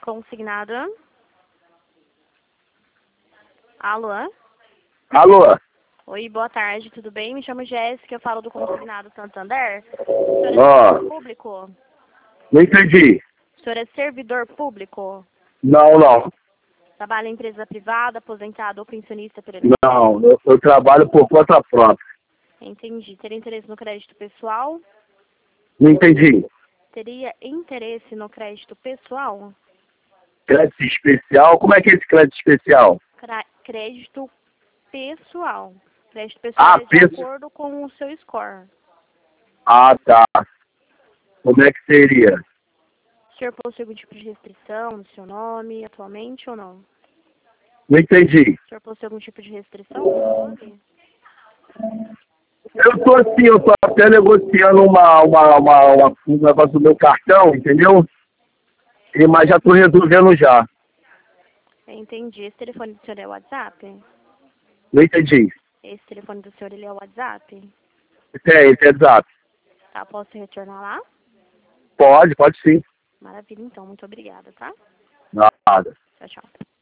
Consignado. Alô? Alô? Oi, boa tarde, tudo bem? Me chamo Jéssica, eu falo do Consignado Santander. O senhor é Ó, servidor público? não entendi. O senhor é servidor público? Não. Trabalha em empresa privada, aposentado ou pensionista por Não, eu trabalho por conta própria. Entendi. Teria interesse no crédito pessoal? Não entendi. Teria interesse no crédito pessoal? Crédito especial? Como é que é esse crédito especial? Crédito pessoal. Crédito pessoal é de acordo com o seu score. Ah, tá. Como é que seria? O senhor possui algum tipo de restrição no seu nome atualmente ou não? Não entendi. O senhor possui algum tipo de restrição no seu nome? Eu tô até negociando um negócio do meu cartão, entendeu? Mas já tô resolvendo já. Entendi. Esse telefone do senhor é o WhatsApp? Não entendi. Esse telefone do senhor, ele é o WhatsApp? Esse é exato. Tá, posso retornar lá? Pode sim. Maravilha, então. Muito obrigada, tá? Nada. Tchau, tchau.